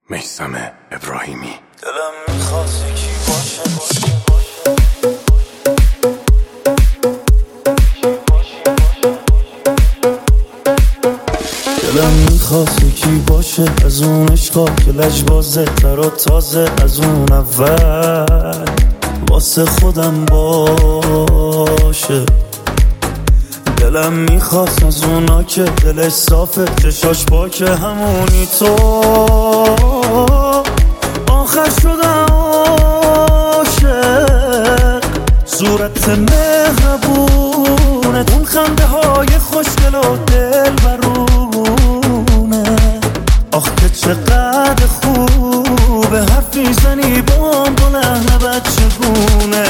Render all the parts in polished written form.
میثم ابراهیمی. دلم میخواد یکی باشه دلم میخواد یکی باشه از اون عشقا که لجبازه تر و تازه از اون اول واسه خودم باشه. دلم میخواد از اونا که دلش صافه چشاش پاکه همونی تو آخر شدم عاشق. صورت مهربونه اون خنده های خوشگل و دل برونه. آخ که چقدر خوبه حرف میزنی بام با لحن بچگونه.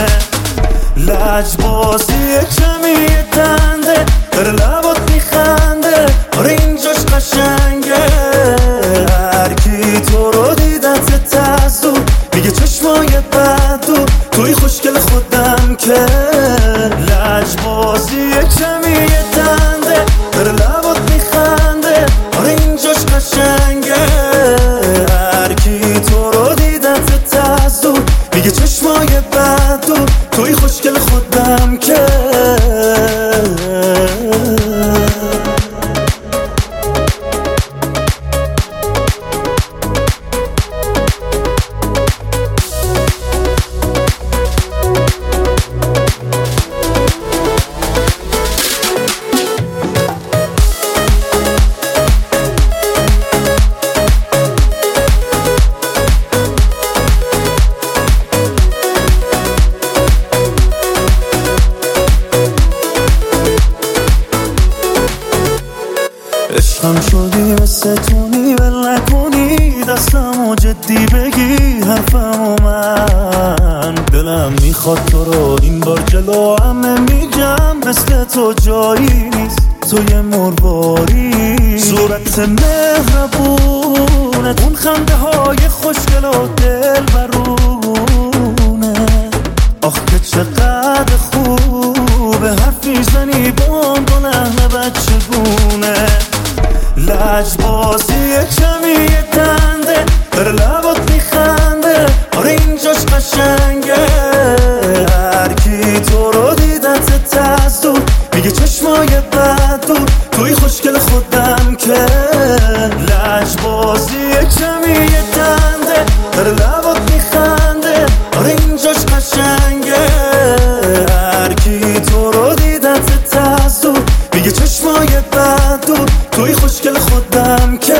لجبازی کمی دنده در لبات میخنده آره اینجاش قشنگه. هرکی تو رو دیدت تزدور میگه چشمای بد دور توی خوشگل خودم که. لجبازی کمی دنده در لبات میخنده آره اینجاش قشنگه. هرکی تو رو دیدت تزدور میگه چشمای بد دور توی خوشگل خودم که. عشقم شدی مثل تونی ول نکنی دستمو جدی بگی حرفمو من. دلم میخواد تو رو این بار جلو همه میگم مثل تو جایی نیست تو یه مرواری. صورت مهربونه اون خنده های خوشگل و دل برونه. آخ که چقدر خوبه حرف میزنی بام با لحن بچگونه. لجبازی کمی دنده در لبات میخنده آره اینجاش قشنگه. هرکی تو رو دیدت تزدور میگه چشمای بد دور توی خوشگل خودم که. لجبازی کمی دنده در لبات میخنده آره اینجاش قشنگه. هرکی تو رو دیدت تزدور میگه چشمای بد دور توی خوشگل خودم که.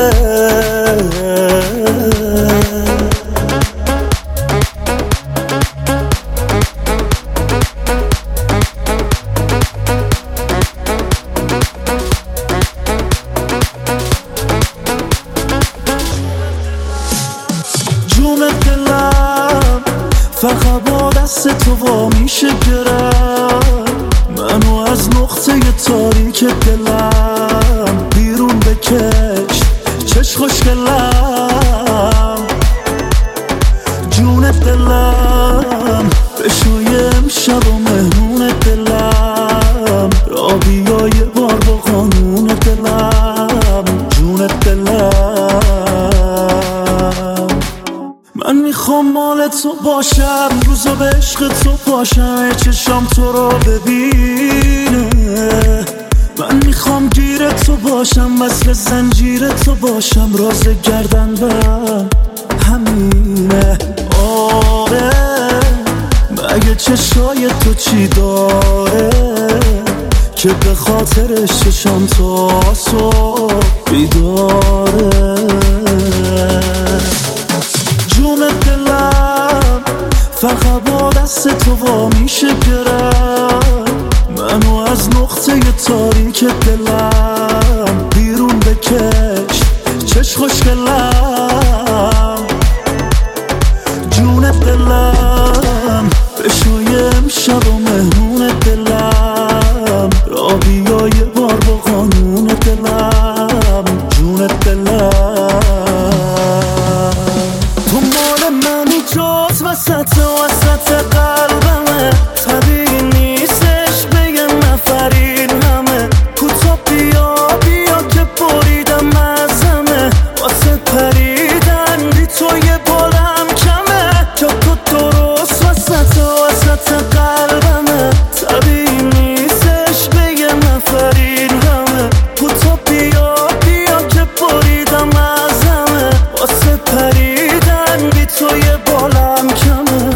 جون دلم فقط با دست تو وا میشه گرم منو از نقطه تاریک دلم بیرون بکش چش خوشگلم. جون دلم بشوی امشب و مهمون دلم را بیا یه بار با قانون دلم. جون دلم من میخوام مال تو باشم روزا به عشق تو پاشم چشام تو رو ببینه. من میخوام گیر تو باشم وصل زنجیر تو باشم راز گردنبرم همینه. آره مگه چشای تو چی داره که به خاطرش چشام تو صبح بیداره. جون دلم فقط با دست تو وا میشه گرم منو از نقطه تاریک دلم بیرون بکش چش خوشگلم. جون دلم بشوی امشب و مهمون دلم را بیا یه بار با قانون دلم. جون دلم تو مال منی جات وسط قلبمه طبیعی نیستش بگه نفرین همه کوتا بیا که بریدم از همه واسه پریدم تو یه بالم کمه، جا تو درست وسط قلبمه. طبیعی نیستش بگم نفرین همه، کوتا بیا که بریدم از همه. واسه پریدن بی تو یه بالم کمه.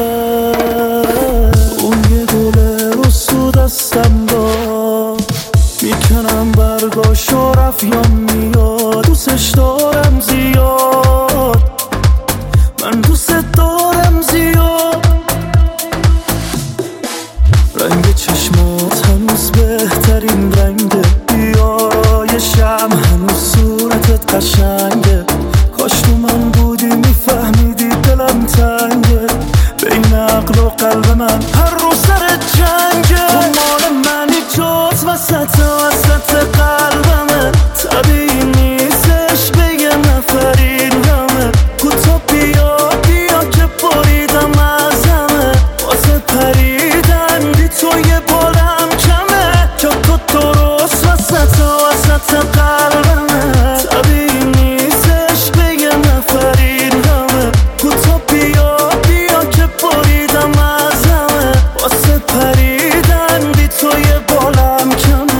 اون یه گله رو دستم دار، میکنم برگاشو رفت یا میاد. دوستش دارم زیاد، من دوست دارم زیاد. رنگ چشمات هنوز بهترین رنگه، بیا یه شمع هنوز صورتت قشنگه. کاش تو من بودی میفهمیدی دلم تنگه، بین عقل و قلب من هر روز سر جنگه. تو مال منی جات وسط قلبمه، طبیعی نیستش بگم نفرین همه. کوتا بیا که بریدم از همه. واسه پریدن بی تو یه بالم کمه، جا تو درست وسط قلبمه. طبیعی نیستش بگم نفرین همه. کوتا بیا که بریدم از همه. واسه پریدن بی تو یه بالم کمه.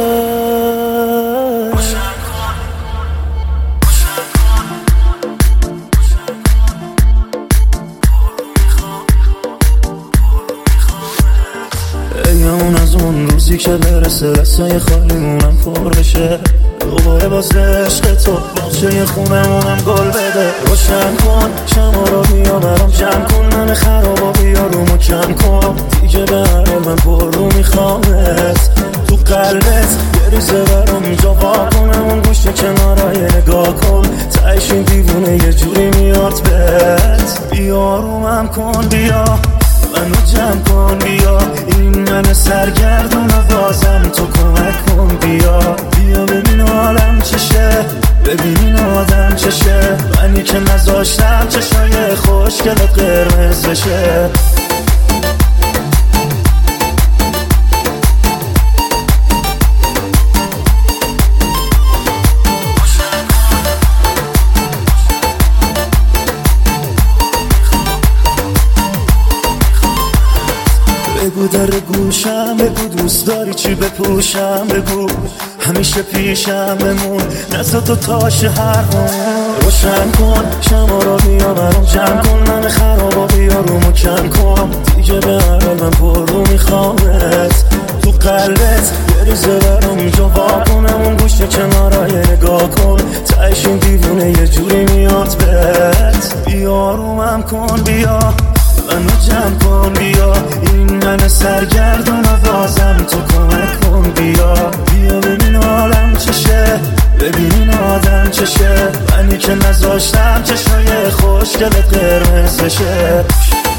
اون از اون روزی که برسه رسای خالیمونم پر بشه، دوباره باز عشق تو باغچه خونمونم گل بده. روشن کن شما رو بیا برام جمع کن، من خرابا بیا رومو کم کن. دیگه به هر من پر رو میخوامت، تو قلبت یه ریزه برام جا وا کنم. اون گوشه کنارای نگاه کن، تایش این دیوونه یه جوری میاد بهت. بیا رومم کن، بیا منو جمع کن، بیا این من سرگردون و بازم تو کمک کن. بیا ببین حالم چشه، ببین این آدم چشه. منی که نذاشتم چشای خوشگلت قرمز بشه. بگو در گوشم، بگو دوست داری چی بپوشم. بگو همیشه پیشم بمون، نزد تو تاش حرفم. روشن کن شما رو بیا برام جمع کن، من خرابا بیا رومو کم کن. دیگه به هر من پر رو میخوامت، تو قلبت یه ریزه برام جا وا کنم. اون گوشه کنارای نگاه کن، تایش این دیوونه یه جوری میاد بهت. بیا رومم کن، بیا منو جمع کن، بیا این من سرگردون و بازم تو کمک کن. بیا ببین حالم چشه، ببین این آدم چشه. منی که نذاشتم چشای خوشگلت قرمز بشه.